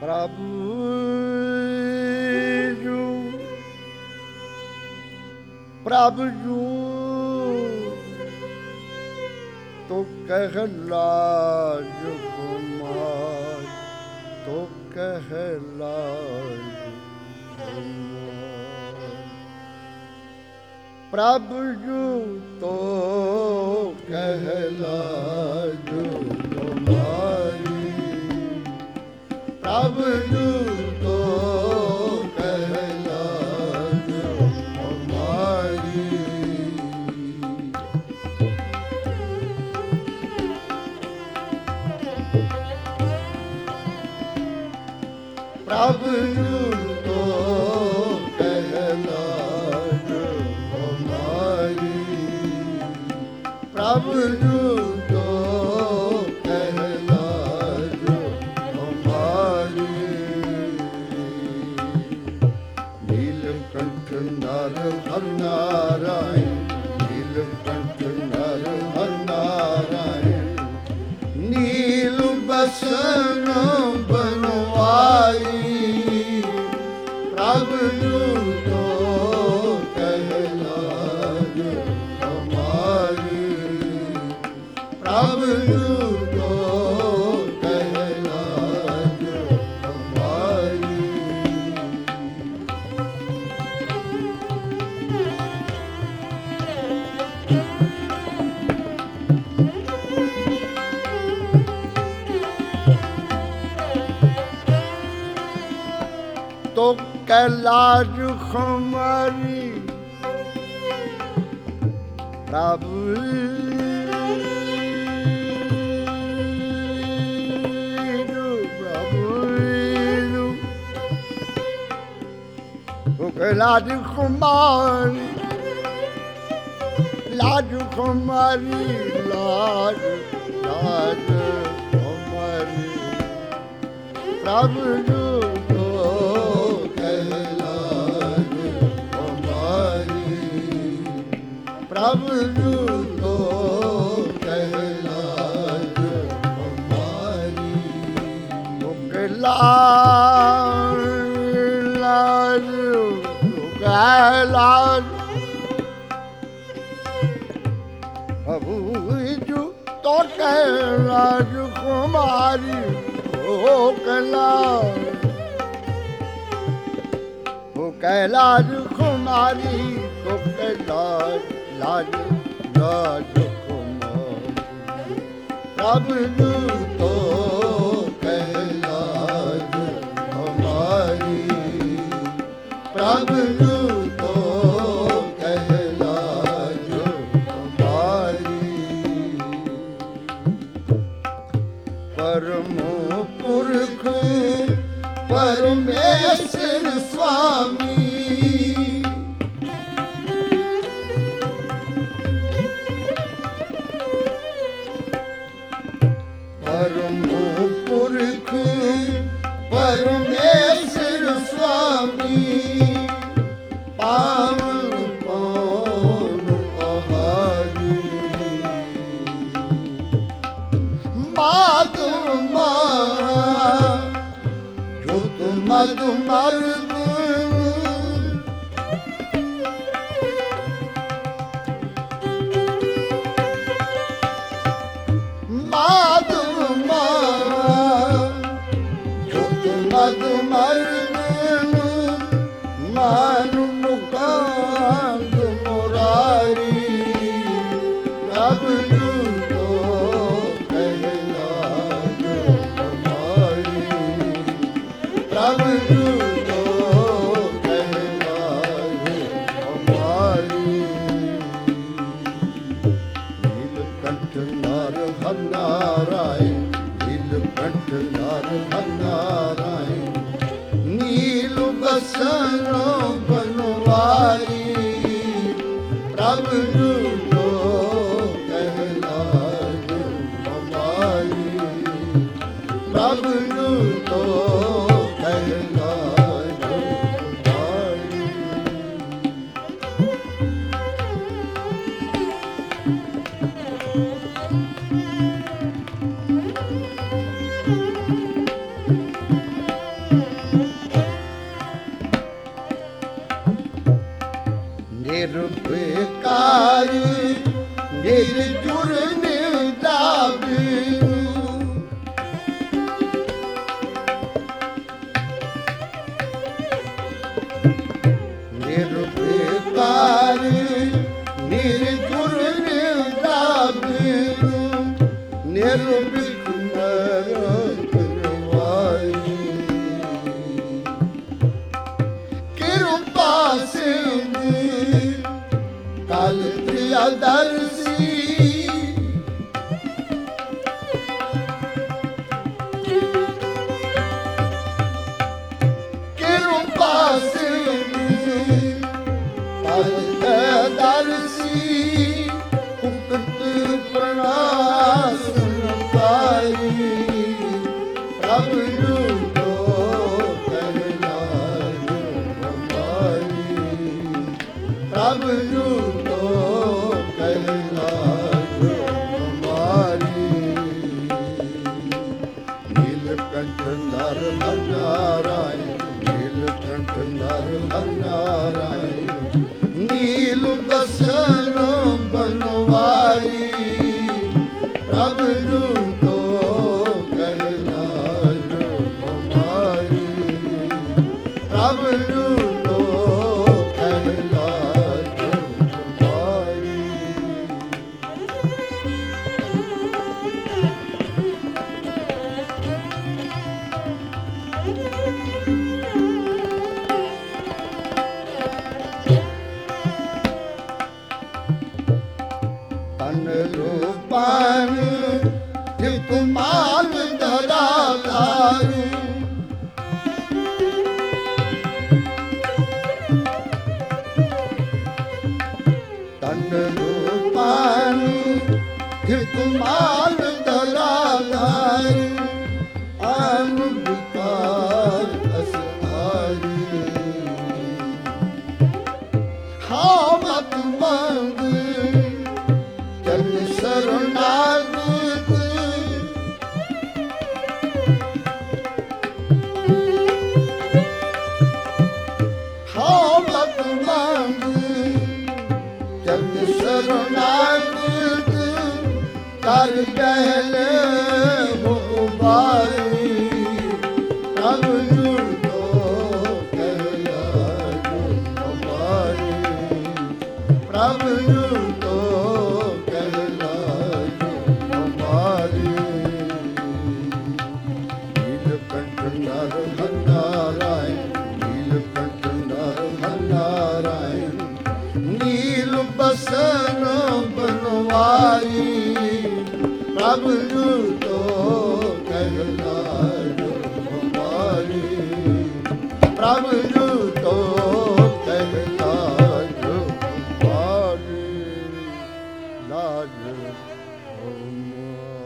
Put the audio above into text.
प्रभु जू तो कहला कुमार तो कहला प्रभु जू तो कहला कुमारी प्रभु जू तो कहला कुमारी प्रभु जू तो कहला कुमारी प्रभु जू तो कहला कुमारी नीलकंठ नर हर नारायण नीलकंठ नर हर नारायण नील बसन बनवाई प्रभु जू तो कहला हमारी प्रभु जू तो कहला हमारी तो कैलाश हमारी प्रभु तो कैलाश कुमारी लाज कुमारी लाज लाज कुमारी प्रभु जू तो कहला कुमारी प्रभु जू तो कहला कुमारी तो कैलाश कैलाश प्रभु जू तो कैलाश कुमारी ओ कैलाश कुमारी तो कैलाश लाज लाज कुमारी प्रभु जू तो कैलाश कुमारी प्रभु जू तो कैलाश कुमारी परम पुरख परमेश्वर स्वामी परम पुरख परमेश्वर स्वामी पावन पावन पहाड़ी माधु मधु मर्द माधु मधु मर्द मानु मुकांद मुरारी प्रभु जू तो कहला कुमारी प्रभु जू तो कहला कुमारी नीलकंठ नर हर नारायण नीलकंठ नर हर नारायण नील बसन बनवारी प्रभु जू तो कहला कुमारी प्रभु जू तो कहला कुमारी निर्विकार निर्जुर निर्दाबिनु निर्विकार निर्जुर निर्दाबिनु निर्विघ्न करवाई कृपा सिंधु काल प्रियदर्शी कृपा सिंधु काल प्रियदर्शी कुकट प्रणास पाई प्रभु तो करना हमारी प्रभु तो करना हमारी नीलकंठ नर नारायण नीलकंठ नर नारायण नील बसन बनवारी प्रभु तो करना हमारी प्रभु तो करना हमारी तन रूपान माल धराधारू तन रूपान माल धराधारू आम विकार असहारी हाँ मत मांग जन शरणागत हाँ मत मांग जन शरणागत कर पहले हो बारी प्रभु तो कहला हमारी प्रभु तो कहला हमारी नीलकंठ नर नारायण नीलकंठ नर नारायण नील बसन बनवारी प्रभु तो कहला हमारी प्रभु तो कहला हमारी लाज हमारी